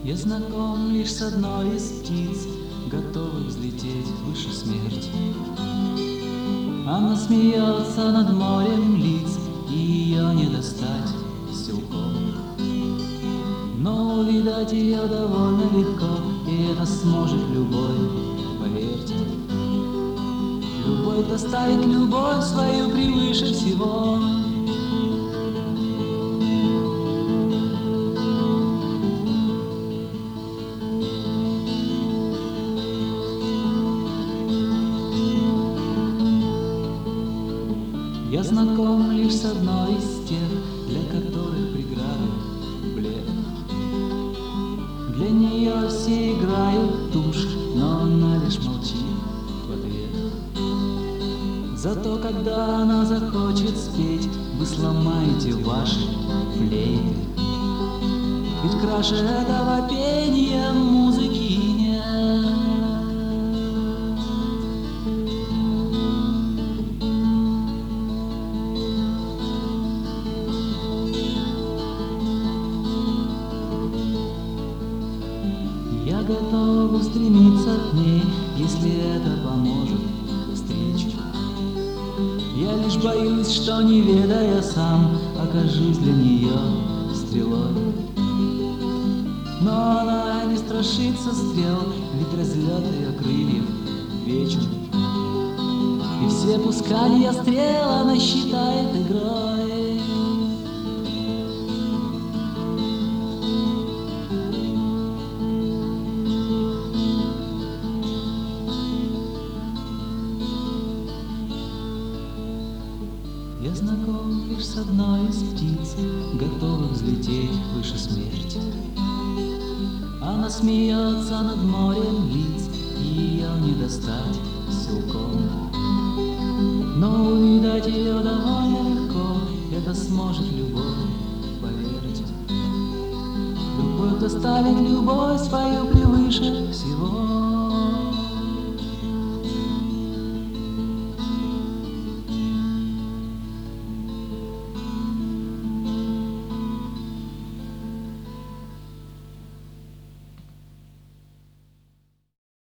Я знаком лишь с одной из птиц, готовых взлететь выше смерти. Она смеется над морем лиц, и ее не достать силком. Но увидать ее довольно легко, и это сможет любой, поверьте. Любой доставит любовь свою превыше всего. Я знаком лишь с одной из тех, для которых преграды блеф. Для нее все играют тушь, но она лишь молчит в ответ. Зато когда она захочет спеть, вы сломаете ваши флейты. Ведь краше этого пения музыки нет. Я готов устремиться к ней, если это поможет встрече. Я лишь боюсь, что, не ведая сам, окажусь для нее стрелой. Но она не страшится стрел, ведь разлет ее крыльев вечен. И все пускания стрел она считает игрой. Я знаком лишь с одной из птиц, готовых взлететь выше смерти. Она смеется над морем лиц, и ее не достать силком. Но увидать ее довольно легко, это сможет любой, поверьте. Любовь доставит любовь свою превыше всего.